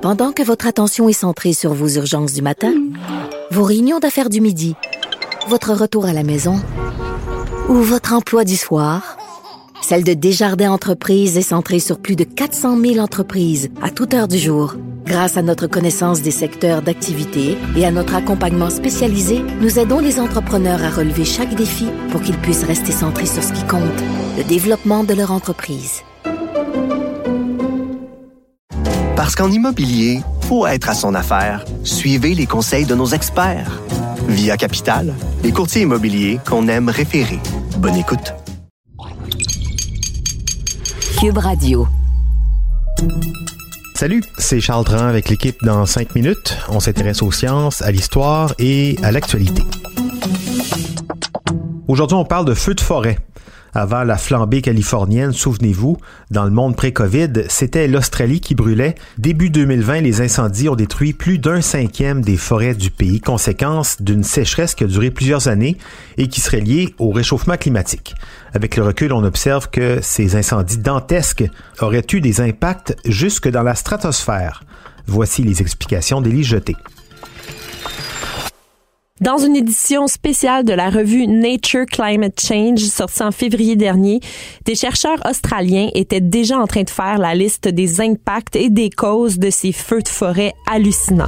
Pendant que votre attention est centrée sur vos urgences du matin, vos réunions d'affaires du midi, votre retour à la maison ou votre emploi du soir, celle de Desjardins Entreprises est centrée sur plus de 400 000 entreprises à toute heure du jour. Grâce à notre connaissance des secteurs d'activité et à notre accompagnement spécialisé, nous aidons les entrepreneurs à relever chaque défi pour qu'ils puissent rester centrés sur ce qui compte, le développement de leur entreprise. Parce qu'en immobilier, faut être à son affaire. Suivez les conseils de nos experts. Via Capital, les courtiers immobiliers qu'on aime référer. Bonne écoute. Cube Radio. Salut, c'est Charles Dran avec l'équipe dans 5 minutes. On s'intéresse aux sciences, à l'histoire et à l'actualité. Aujourd'hui, on parle de feux de forêt. Avant la flambée californienne, souvenez-vous, dans le monde pré-Covid, c'était l'Australie qui brûlait. Début 2020, les incendies ont détruit plus d'1/5 des forêts du pays, conséquence d'une sécheresse qui a duré plusieurs années et qui serait liée au réchauffement climatique. Avec le recul, on observe que ces incendies dantesques auraient eu des impacts jusque dans la stratosphère. Voici les explications d'Élie Jeté. Dans une édition spéciale de la revue Nature Climate Change sortie en février dernier, des chercheurs australiens étaient déjà en train de faire la liste des impacts et des causes de ces feux de forêt hallucinants.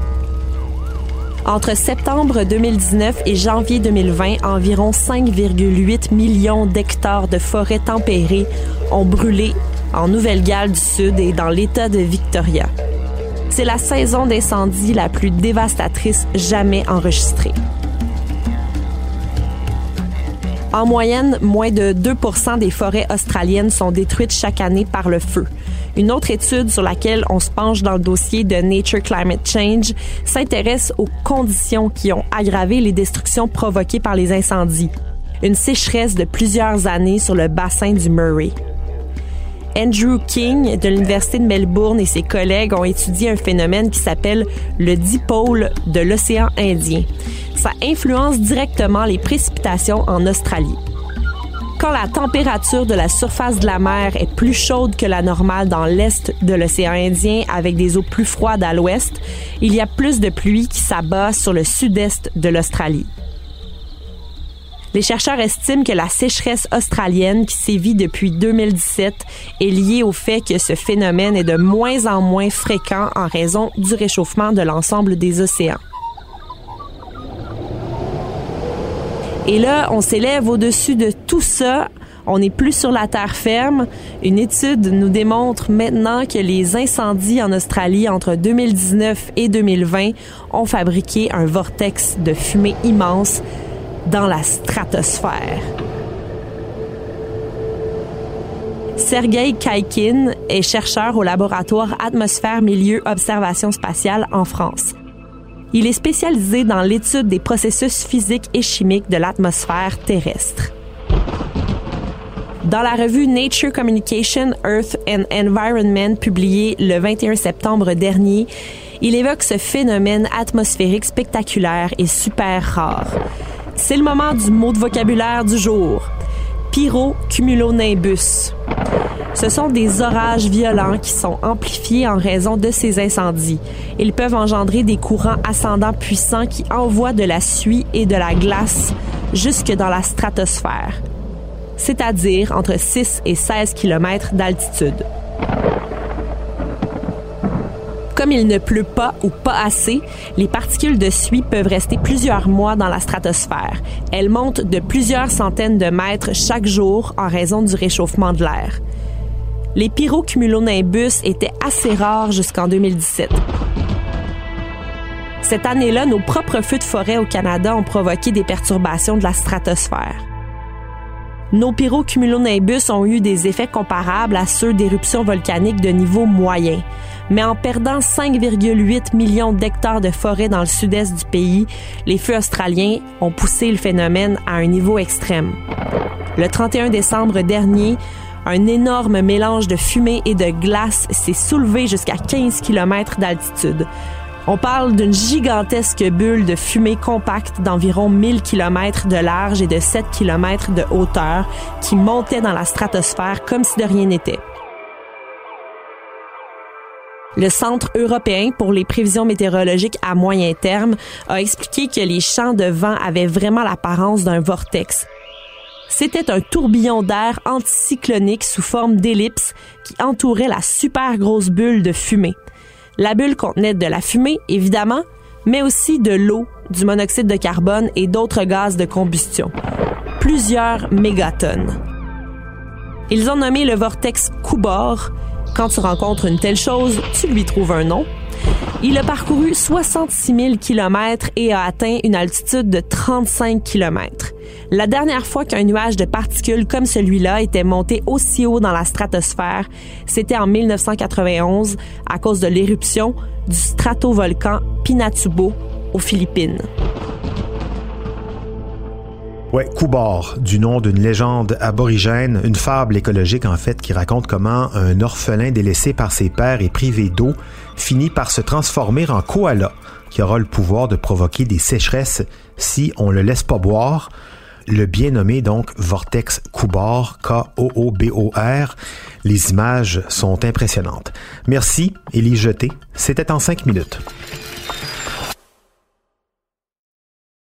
Entre septembre 2019 et janvier 2020, environ 5,8 millions d'hectares de forêts tempérées ont brûlé en Nouvelle-Galles du Sud et dans l'État de Victoria. C'est la saison d'incendie la plus dévastatrice jamais enregistrée. En moyenne, moins de 2% des forêts australiennes sont détruites chaque année par le feu. Une autre étude sur laquelle on se penche dans le dossier de Nature Climate Change s'intéresse aux conditions qui ont aggravé les destructions provoquées par les incendies. Une sécheresse de plusieurs années sur le bassin du Murray. Andrew King de l'Université de Melbourne et ses collègues ont étudié un phénomène qui s'appelle le dipôle de l'océan Indien. Ça influence directement les précipitations en Australie. Quand la température de la surface de la mer est plus chaude que la normale dans l'est de l'océan Indien avec des eaux plus froides à l'ouest, il y a plus de pluie qui s'abat sur le sud-est de l'Australie. Les chercheurs estiment que la sécheresse australienne qui sévit depuis 2017 est liée au fait que ce phénomène est de moins en moins fréquent en raison du réchauffement de l'ensemble des océans. Et là, on s'élève au-dessus de tout ça. On n'est plus sur la terre ferme. Une étude nous démontre maintenant que les incendies en Australie entre 2019 et 2020 ont fabriqué un vortex de fumée immense dans la stratosphère. Sergueï Kaikin est chercheur au laboratoire Atmosphère Milieu Observation Spatiale en France. Il est spécialisé dans l'étude des processus physiques et chimiques de l'atmosphère terrestre. Dans la revue Nature Communication, Earth and Environment, publiée le 21 septembre dernier, il évoque ce phénomène atmosphérique spectaculaire et super rare. C'est le moment du mot de vocabulaire du jour. Pyrocumulonimbus. Ce sont des orages violents qui sont amplifiés en raison de ces incendies. Ils peuvent engendrer des courants ascendants puissants qui envoient de la suie et de la glace jusque dans la stratosphère, c'est-à-dire entre 6 et 16 km d'altitude. Comme il ne pleut pas ou pas assez, les particules de suie peuvent rester plusieurs mois dans la stratosphère. Elles montent de plusieurs centaines de mètres chaque jour en raison du réchauffement de l'air. Les pyrocumulonimbus étaient assez rares jusqu'en 2017. Cette année-là, nos propres feux de forêt au Canada ont provoqué des perturbations de la stratosphère. Nos pyrocumulonimbus ont eu des effets comparables à ceux d'éruptions volcaniques de niveau moyen. Mais en perdant 5,8 millions d'hectares de forêt dans le sud-est du pays, les feux australiens ont poussé le phénomène à un niveau extrême. Le 31 décembre dernier, un énorme mélange de fumée et de glace s'est soulevé jusqu'à 15 km d'altitude. On parle d'une gigantesque bulle de fumée compacte d'environ 1000 km de large et de 7 km de hauteur qui montait dans la stratosphère comme si de rien n'était. Le Centre européen pour les prévisions météorologiques à moyen terme a expliqué que les champs de vent avaient vraiment l'apparence d'un vortex. C'était un tourbillon d'air anticyclonique sous forme d'ellipse qui entourait la super grosse bulle de fumée. La bulle contenait de la fumée, évidemment, mais aussi de l'eau, du monoxyde de carbone et d'autres gaz de combustion. Plusieurs mégatonnes. Ils ont nommé le vortex Kubor. Quand tu rencontres une telle chose, tu lui trouves un nom. Il a parcouru 66 000 km et a atteint une altitude de 35 km. La dernière fois qu'un nuage de particules comme celui-là était monté aussi haut dans la stratosphère, c'était en 1991 à cause de l'éruption du stratovolcan Pinatubo aux Philippines. Ouais, Kubor, du nom d'une légende aborigène, une fable écologique en fait qui raconte comment un orphelin délaissé par ses pères et privé d'eau finit par se transformer en koala qui aura le pouvoir de provoquer des sécheresses si on le laisse pas boire. Le bien nommé donc vortex Kubor, K-O-O-B-O-R. Les images sont impressionnantes. Merci, Élie Jeté. C'était en 5 minutes.